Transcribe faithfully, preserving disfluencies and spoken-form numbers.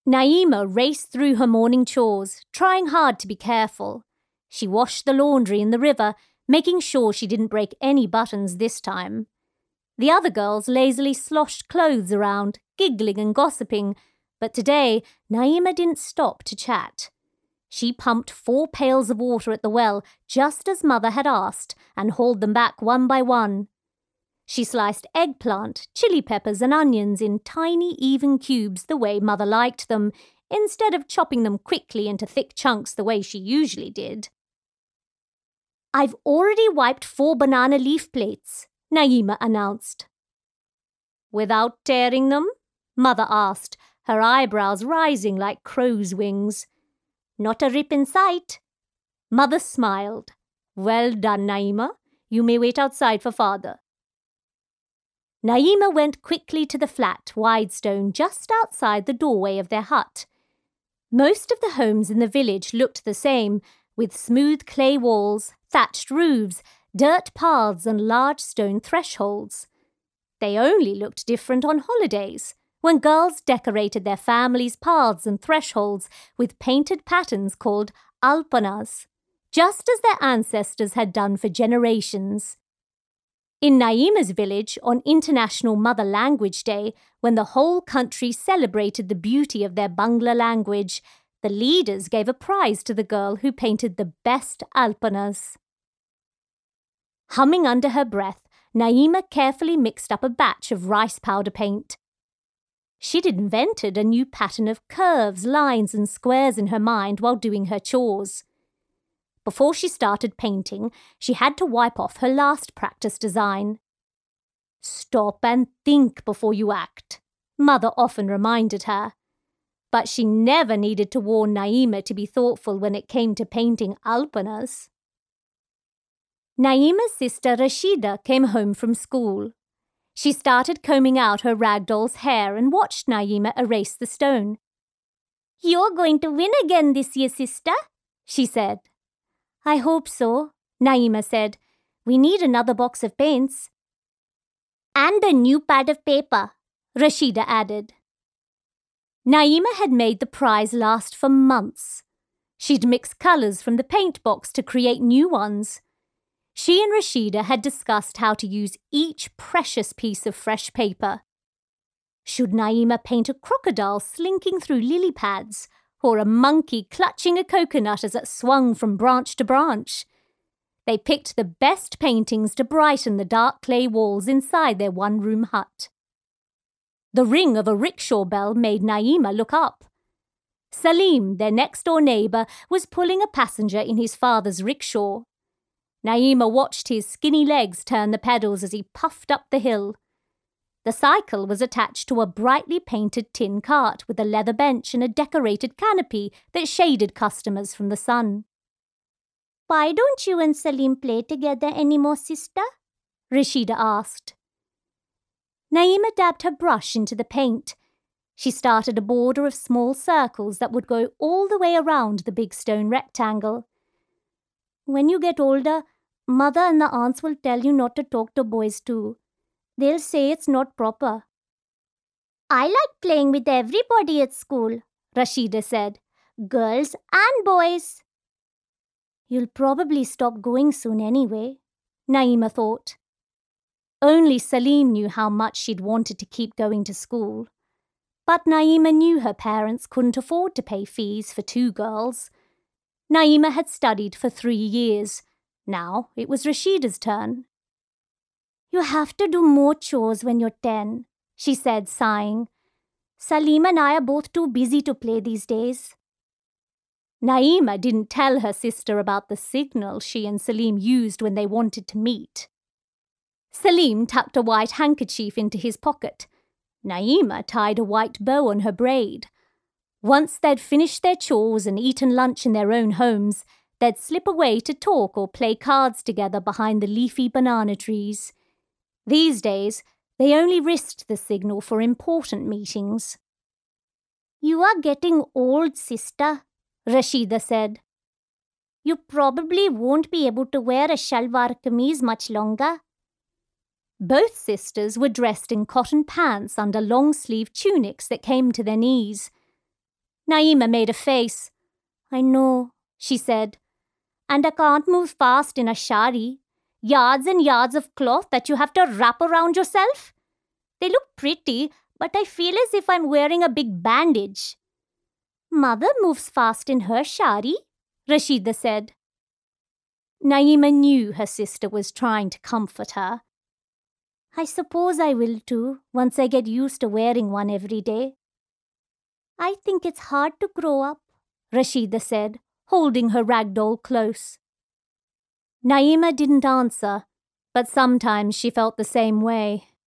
Naima raced through her morning chores, trying hard to be careful. She washed the laundry in the river, making sure she didn't break any buttons this time. The other girls lazily sloshed clothes around, giggling and gossiping, but today Naima didn't stop to chat. She pumped four pails of water at the well, just as Mother had asked, and hauled them back one by one. She sliced eggplant, chili peppers and onions in tiny, even cubes the way Mother liked them, instead of chopping them quickly into thick chunks the way she usually did. "I've already wiped four banana leaf plates," Naima announced. "Without tearing them?" Mother asked, her eyebrows rising like crow's wings. "Not a rip in sight." Mother smiled. "Well done, Naima. You may wait outside for Father." Naima went quickly to the flat, wide stone just outside the doorway of their hut. Most of the homes in the village looked the same, with smooth clay walls, thatched roofs, dirt paths and large stone thresholds. They only looked different on holidays, when girls decorated their families' paths and thresholds with painted patterns called alpanas, just as their ancestors had done for generations. In Naima's village, on International Mother Language Day, when the whole country celebrated the beauty of their Bangla language, the leaders gave a prize to the girl who painted the best alpanas. Humming under her breath, Naima carefully mixed up a batch of rice powder paint. She'd invented a new pattern of curves, lines and squares in her mind while doing her chores. Before she started painting, she had to wipe off her last practice design. "Stop and think before you act," Mother often reminded her. But she never needed to warn Naima to be thoughtful when it came to painting alpanas. Naima's sister Rashida came home from school. She started combing out her ragdoll's hair and watched Naima erase the stone. "You're going to win again this year, sister," she said. "I hope so," Naima said. "We need another box of paints." "And a new pad of paper," Rashida added. Naima had made the prize last for months. She'd mixed colours from the paint box to create new ones. She and Rashida had discussed how to use each precious piece of fresh paper. Should Naima paint a crocodile slinking through lily pads, or a monkey clutching a coconut as it swung from branch to branch? They picked the best paintings to brighten the dark clay walls inside their one-room hut. The ring of a rickshaw bell made Naima look up. Salim, their next-door neighbour, was pulling a passenger in his father's rickshaw. Naima watched his skinny legs turn the pedals as he puffed up the hill. The cycle was attached to a brightly painted tin cart with a leather bench and a decorated canopy that shaded customers from the sun. "Why don't you and Salim play together anymore, sister?" Rashida asked. Naima dabbed her brush into the paint. She started a border of small circles that would go all the way around the big stone rectangle. "When you get older, Mother and the aunts will tell you not to talk to boys too. They'll say it's not proper." "I like playing with everybody at school," Rashida said. "Girls and boys." "You'll probably stop going soon anyway," Naima thought. Only Salim knew how much she'd wanted to keep going to school. But Naima knew her parents couldn't afford to pay fees for two girls. Naima had studied for three years. Now it was Rashida's turn. "You have to do more chores when you're ten," she said, sighing. "Salim and I are both too busy to play these days." Naima didn't tell her sister about the signal she and Salim used when they wanted to meet. Salim tucked a white handkerchief into his pocket. Naima tied a white bow on her braid. Once they'd finished their chores and eaten lunch in their own homes, they'd slip away to talk or play cards together behind the leafy banana trees. These days, they only risked the signal for important meetings. "You are getting old, sister," Rashida said. "You probably won't be able to wear a shalwar kameez much longer." Both sisters were dressed in cotton pants under long-sleeved tunics that came to their knees. Naima made a face. I know, she said. And I can't move fast in a shari. Yards and yards of cloth that you have to wrap around yourself. They look pretty, but I feel as if I'm wearing a big bandage. Mother moves fast in her shari, Rashida said. Naima knew her sister was trying to comfort her. I suppose I will too, once I get used to wearing one every day. I think it's hard to grow up, Rashida said, holding her rag doll close. Naima didn't answer, but sometimes she felt the same way.